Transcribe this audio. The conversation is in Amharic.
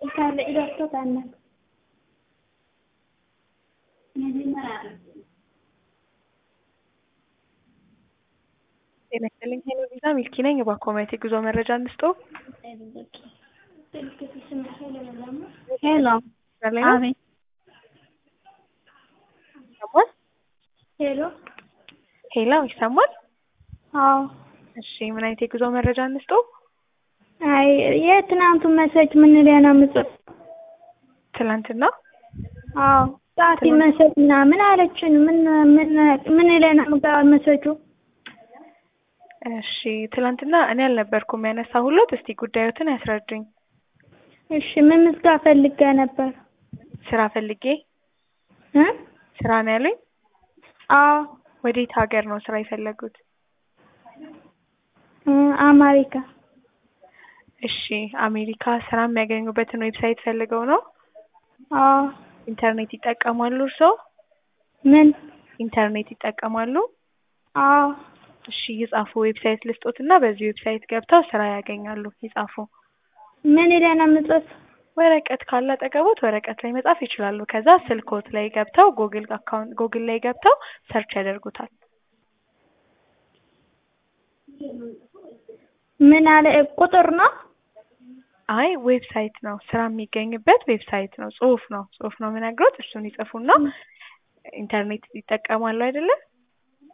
ካለ ኢላቶ ካነ ጤናይስጥልኝ ሄሎ ቪዛ ሚልኪ ነኝ። የባኮመት የጉዞ መረጃ እንስጦ። ሄሎ አቤት። ይሰማል? ሄሎ ሄሎ ይሰማል? አዎ። እሺ ምን አይነት የጉዞ መረጃ እንስጦ? አይ የትናንቱ መሰጅ ምን ሊያና ምጽፍ ትላንትና? አዎ ጣፊ መሰጅ ምናምን አለችን። ምን ሊያና መሰጁ? እሺ ትላንትና እኔ አልነበርኩም ያነሳሁልዎት። እስቲ ጉዳዮትን ያስረዱኝ። እሺ ምን ምስጋ ፈልጌ ነበር። ስራ ፈልጌ? ስራ ነው ያሉኝ? አዎ። ወዴት ሀገር ነው ስራ የፈለጉት? አሜሪካ። እሺ አሜሪካ ስራ የሚያገኙበትን ዌብሳይት ፈልገው ነው? አዎ። ኢንተርኔት ይጠቀማሉ እርስዎ? ምን? ኢንተርኔት ይጠቀማሉ? አዎ። እሺ ይጻፉ። ዌብሳይት ልስጦትና በዚህ ዌብሳይት ገብተው ስራ ያገኛሉ። ይጻፉ። ምን ይላል ምጽፍ? ወረቀት ካለ አጠገቦት ወረቀት ላይ መጻፍ ይችላሉ። ከዛ ስልክዎት ላይ ገብተው ጎግል ላይ ገብተው ሰርች ያደርጉታል። ምን አለ ቁጥር ነው? አይ ዌብሳይት ነው። ስራ የሚገኝበት ዌብሳይት ነው። ጽሁፍ ነው የምነግሮት። እሱን ይጽፉና ኢንተርኔት ይጠቀማሉ አይደለ?